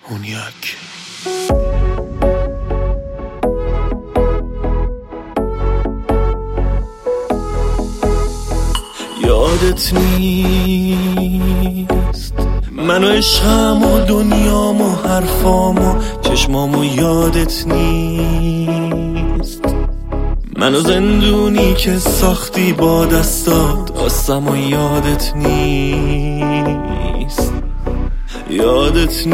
هونیاک. یادت نیست من و عشقم و دنیام و حرفام و چشمام و یادت نیست من و زندونی که ساختی با دستات آسم و یادت نیست یادت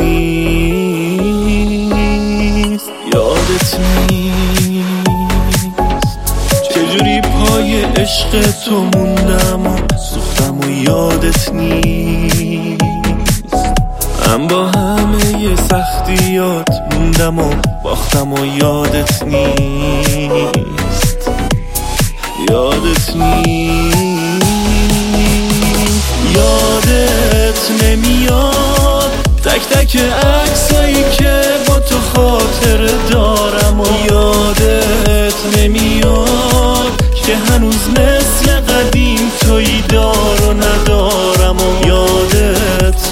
نیست یادت نیست چجوری پای عشق تو موندم و سوختم و یادت نیست من با همه سختیات موندم و باختم و یادت نیست یادت نیست یادت نمیاد تک تک عکسایی که با تو خاطره دارم و یادت نمیاد که هنوز مثل قدیم تویی دار و ندارم و یادت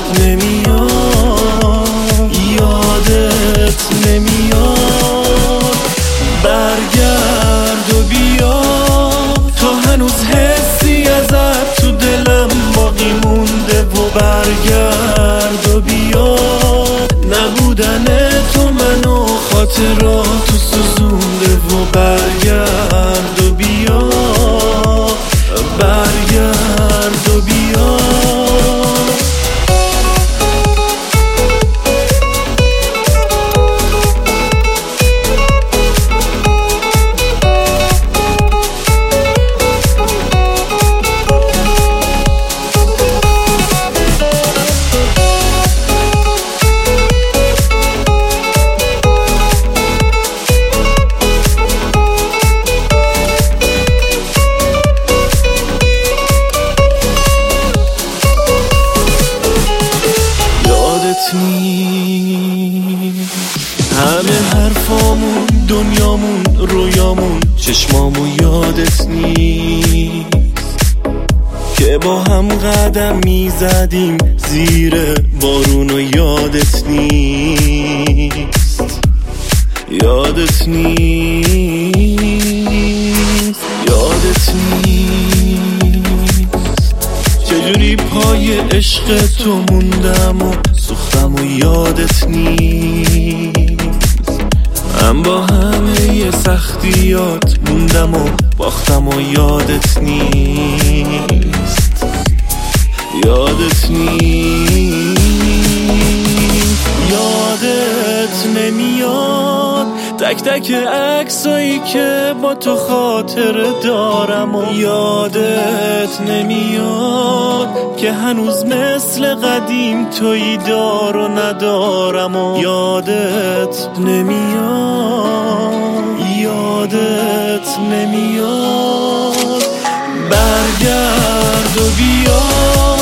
نمیاد یادت نمیاد برگرد و بیا تو هنوز حسی ازت تو دلم باقی مونده و برگرد و بیا نبودن تو منو خاطراتو سوزونده و برگرد و بیا برگرد و بیا همه حرفامون دنیامون رویامون چشمامون یادت نیست که با هم قدم میزدیم زیر بارون و یادت نیست یادت نیست یادت نیست چجوری پای عشق تو موندم و سوختم و یادت نیست من با همه سختیات موندم و باختم و یادت نیست یادت نیست یادت نمیاد تک تک عکسایی که با تو خاطره دارم و یادت نمیاد که هنوز مثل قدیم تویی دار و ندارم و یادت نمیاد یادت نمیاد برگرد و بیا